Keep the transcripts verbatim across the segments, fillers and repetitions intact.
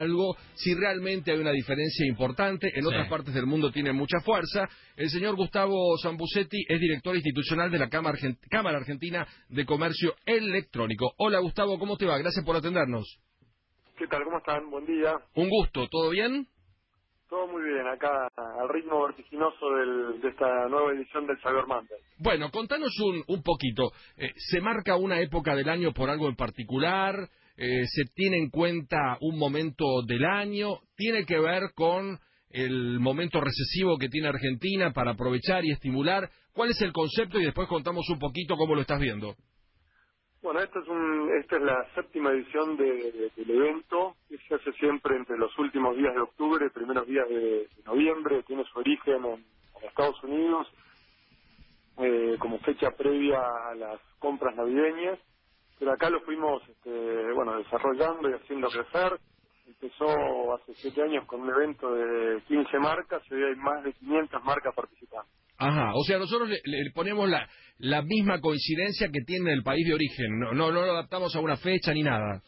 algo, si realmente hay una diferencia importante, en Sí. otras partes del mundo tiene mucha fuerza. El señor Gustavo Sambucetti es director institucional de la Cámara, Argent Cámara Argentina de Comercio Electrónico. Hola Gustavo, ¿cómo te va? Gracias por atendernos. ¿Qué tal? ¿Cómo están? Buen día. Un gusto, ¿todo bien? Todo muy bien, acá al ritmo vertiginoso del, de esta nueva edición del Cyber Monday. Bueno, contanos un, un poquito. Eh, ¿Se marca una época del año por algo en particular? Eh, ¿Se tiene en cuenta un momento del año? ¿Tiene que ver con el momento recesivo que tiene Argentina para aprovechar y estimular? ¿Cuál es el concepto? Y después contamos un poquito cómo lo estás viendo. Bueno, esta es, un, esta es la séptima edición de, de, del evento, que se hace siempre entre los últimos días de octubre y primeros días de, de noviembre. Tiene su origen en, en Estados Unidos, eh, como fecha previa a las compras navideñas. Pero acá lo fuimos este, bueno, desarrollando y haciendo crecer. Empezó hace siete años con un evento de quince marcas y hoy hay más de quinientas marcas participando. Ajá, o sea, nosotros le, le ponemos la, la misma coincidencia que tiene el país de origen, no, no, no lo adaptamos a una fecha ni nada.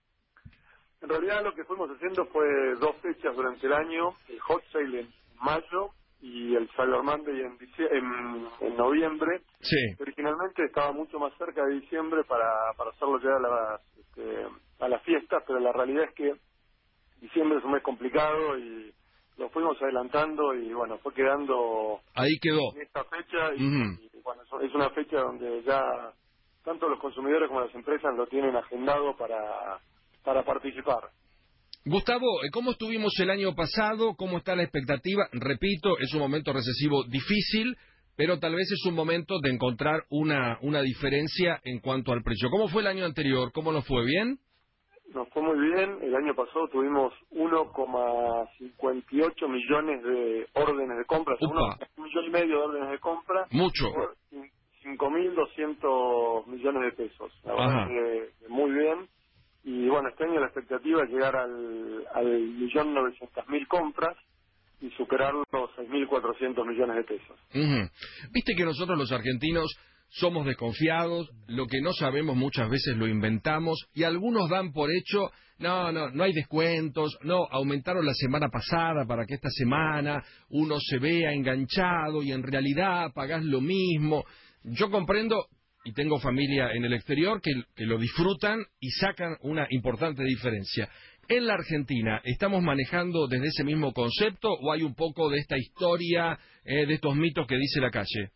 En realidad lo que fuimos haciendo fue dos fechas durante el año, el Hot Sale en mayo y el Cyber Monday en, dicie- en, en noviembre. Sí. Originalmente estaba mucho más cerca de diciembre para, para hacerlo llegar a las, este, a las fiestas, pero la realidad es que diciembre es un mes complicado y lo fuimos adelantando y bueno, fue quedando Ahí quedó. en esta fecha y, Ujú. y, bueno, es- es una fecha donde ya tanto los consumidores como las empresas lo tienen agendado para, para participar. Gustavo, eh, ¿cómo estuvimos el año pasado? ¿Cómo está la expectativa? Repito, es un momento recesivo difícil, pero tal vez es un momento de encontrar una, una diferencia en cuanto al precio. ¿Cómo fue el año anterior? ¿Cómo nos fue? ¿Bien? Nos fue muy bien, el año pasado tuvimos uno coma cincuenta y ocho millones de órdenes de compra, o sea, uno, Upa, un millón y medio de órdenes de compra, mucho. por cinco mil doscientos millones de pesos. La verdad Ajá. que que muy bien. Y bueno, este año la expectativa es llegar al, al millón novecientas mil compras y superar los seis mil cuatrocientos millones de pesos. Ujú. Viste que nosotros los argentinos somos desconfiados, lo que no sabemos muchas veces lo inventamos y algunos dan por hecho, no, no, no hay descuentos, no, aumentaron la semana pasada para que esta semana uno se vea enganchado y en realidad pagás lo mismo. Yo comprendo y tengo familia en el exterior que, que lo disfrutan y sacan una importante diferencia. En la Argentina, ¿estamos manejando desde ese mismo concepto o hay un poco de esta historia, eh, de estos mitos que dice la calle?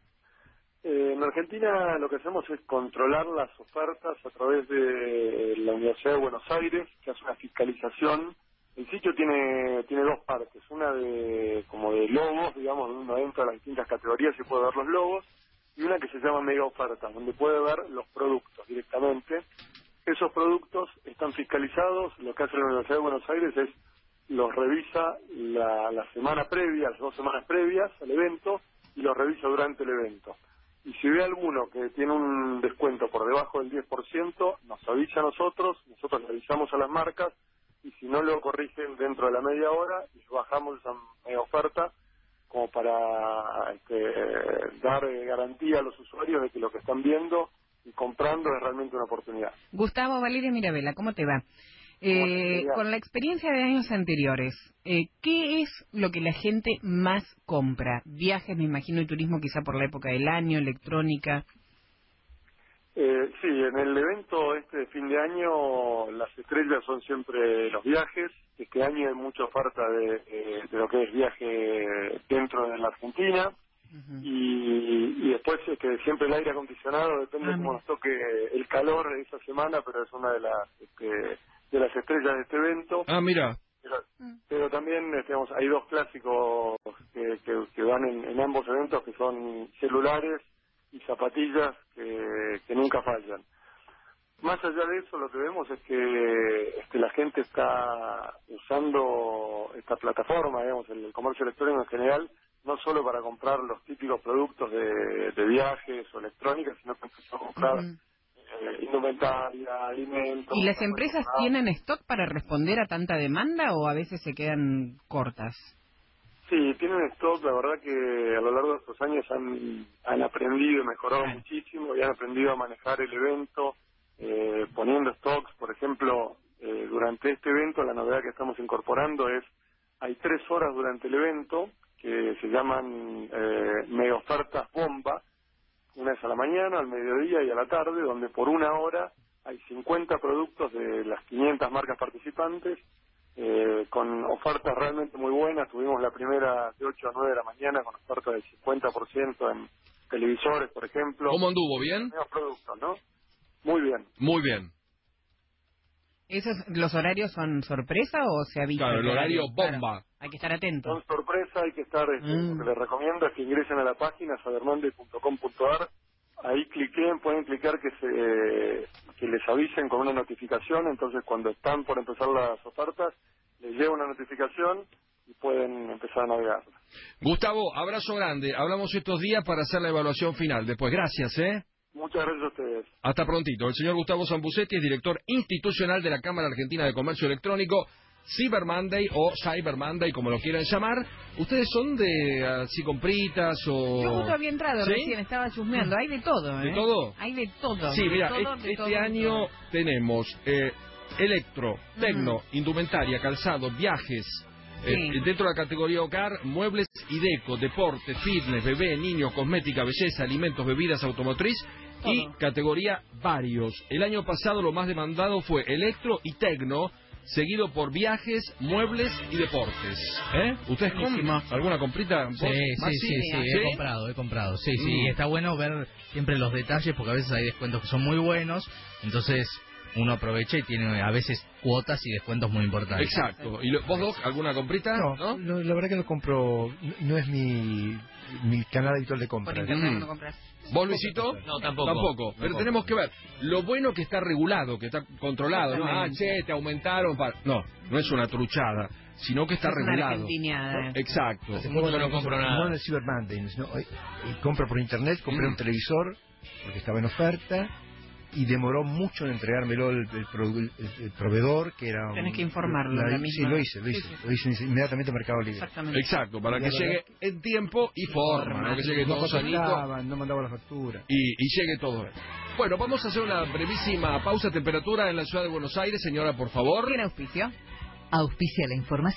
Eh, en Argentina lo que hacemos es controlar las ofertas a través de la Universidad de Buenos Aires, que hace una fiscalización. El sitio tiene tiene dos partes, una de como de logos, digamos, donde uno entra a las distintas categorías y puede ver los logos, y una que se llama Mega Ofertas, donde puede ver los productos directamente. Esos productos están fiscalizados, lo que hace la Universidad de Buenos Aires es los revisa la, la semana previa, las dos semanas previas al evento, y los revisa durante el evento. Y si ve alguno que tiene un descuento por debajo del diez por ciento, nos avisa a nosotros, nosotros le avisamos a las marcas, y si no lo corrigen dentro de la media hora, y bajamos esa media oferta como para este, dar eh, garantía a los usuarios de que lo que están viendo y comprando es realmente una oportunidad. Gustavo, Valeria Mirabella, ¿cómo te va? ¿Cómo estás, Eh, Celia? con la experiencia de años anteriores, eh, ¿qué es lo que la gente más compra? Viajes, me imagino, y turismo quizá por la época del año, electrónica. Eh, sí, en el evento este de fin de año las estrellas son siempre los viajes. Este año hay mucha oferta de, de, de lo que es viaje dentro de la Argentina. Ujú. Y, y después es que siempre el aire acondicionado, depende Ah, cómo mira. nos toque el calor esa semana, pero es una de las este, de las estrellas de este evento. Ah, mira. Pero, pero también este, digamos, hay dos clásicos que, que, que van en, en ambos eventos, que son celulares y zapatillas que, que nunca fallan. Más allá de eso, lo que vemos es que este, la gente está usando esta plataforma, digamos, el, el comercio electrónico en general, no solo para comprar los típicos productos de, de viajes o electrónica, sino que empezó a comprar Ujú. eh, indumentaria, alimentos. ¿Y las ropa empresas personal. tienen stock para responder a tanta demanda o a veces se quedan cortas? Sí, tienen stock, la verdad que a lo largo de estos años han, han aprendido y mejorado Claro. muchísimo y han aprendido a manejar el evento, eh, poniendo stocks, por ejemplo, eh, durante este evento la novedad que estamos incorporando es, hay tres horas durante el evento que se llaman eh, mega ofertas bomba, una es a la mañana, al mediodía y a la tarde, donde por una hora hay cincuenta productos de las quinientas marcas participantes, eh, con ofertas realmente muy buenas. Tuvimos la primera de ocho a nueve de la mañana con ofertas del cincuenta por ciento en televisores, por ejemplo. ¿Cómo anduvo? ¿Bien? Los productos, ¿no? Muy bien. Muy bien. ¿Esos, ¿Los horarios son sorpresa o se avisa? Claro, el horario bomba. Claro, hay que estar atentos. Son sorpresa, hay que estar, este, Mm. lo que les recomiendo es que ingresen a la página sabermonday punto com punto a r, ahí cliquen, pueden clicar que se que les avisen con una notificación, entonces cuando están por empezar las ofertas, les llega una notificación y pueden empezar a navegar. Gustavo, abrazo grande. Hablamos estos días para hacer la evaluación final. Después, gracias, ¿eh? Muchas gracias a ustedes. Hasta prontito. El señor Gustavo Zambucetti es director institucional de la Cámara Argentina de Comercio Electrónico, Cyber Monday o Cyber Monday, como lo quieran llamar. ¿Ustedes son de así compritas o...? Yo justo había entrado ¿Sí? recién, estaba chusmeando. Hay de todo, ¿eh? ¿De todo? Hay de todo. Sí, de mira, todo, es- de este todo, año de todo. tenemos eh, electro, tecno, Mm. indumentaria, calzado, viajes. Eh, Sí. dentro de la categoría hogar, muebles y deco, deporte, fitness, bebé, niños, cosmética, belleza, alimentos, bebidas, automotriz y Todo. categoría varios. El año pasado lo más demandado fue electro y tecno, seguido por viajes, muebles y deportes. ¿Eh? ¿Ustedes Buenísimo. compran alguna comprita? Sí, ¿Vos, sí, Maxi? sí, sí, ¿Sí? he comprado, he comprado. Sí, sí, Mm. está bueno ver siempre los detalles porque a veces hay descuentos que son muy buenos, entonces uno aprovecha y tiene a veces cuotas y descuentos muy importantes. Exacto. ¿Y lo- vos, Doc, alguna comprita? No, ¿No? lo- la verdad que lo compro, no es mi, mi canal habitual de Por compra. internet Mm. no compras. ¿Vos, Luisito? No, tampoco. Tampoco. Pero No tenemos que compro. ver. Lo bueno que está regulado, que está controlado. ¿no? Ah, Exactamente. che, te aumentaron. pa- No, no es una truchada, sino que está Es una regulado. argentiniada. Exacto. Hace Mucho poco no compro nada. No en el Cyber Monday, sino, eh, eh, compro por internet, compré Mm. un televisor porque estaba en oferta y demoró mucho en entregármelo el, el produ- el- el proveedor, que era... un- Tenés que informarlo, la- la sí, misma. lo hice, lo Sí, hice. sí, sí. Lo hice inmediatamente en Mercado Libre. Exactamente. Exacto, para Y que la llegue verdad en tiempo y forma, ¿no? Que llegue No todo sanito contestaban, no mandaba la factura. y, y llegue todo. Bueno, vamos a hacer una brevísima pausa. Temperatura en la ciudad de Buenos Aires, señora, por favor. ¿Tiene auspicio? Auspicia la información.